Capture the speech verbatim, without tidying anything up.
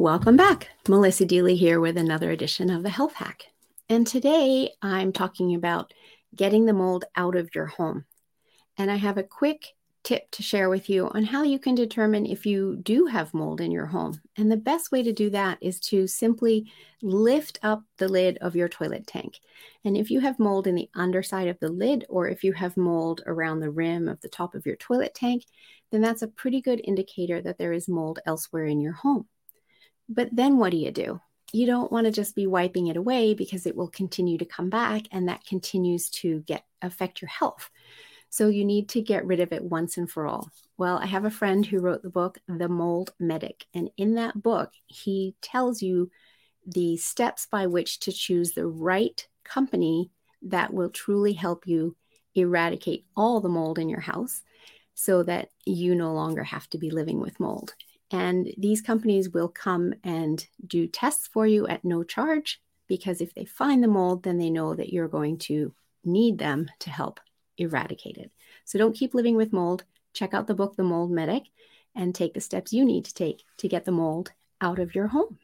Welcome back. Melissa Deely here with another edition of the Health Hack. And today I'm talking about getting the mold out of your home. And I have a quick tip to share with you on how you can determine if you do have mold in your home. And the best way to do that is to simply lift up the lid of your toilet tank. And if you have mold in the underside of the lid, or if you have mold around the rim of the top of your toilet tank, then that's a pretty good indicator that there is mold elsewhere in your home. But then what do you do? You don't want to just be wiping it away because it will continue to come back and that continues to get affect your health. So you need to get rid of it once and for all. Well, I have a friend who wrote the book, The Mold Medic. And in that book, he tells you the steps by which to choose the right company that will truly help you eradicate all the mold in your house so that you no longer have to be living with mold. And these companies will come and do tests for you at no charge, because if they find the mold, then they know that you're going to need them to help eradicate it. So don't keep living with mold. Check out the book, The Mold Medic, and take the steps you need to take to get the mold out of your home.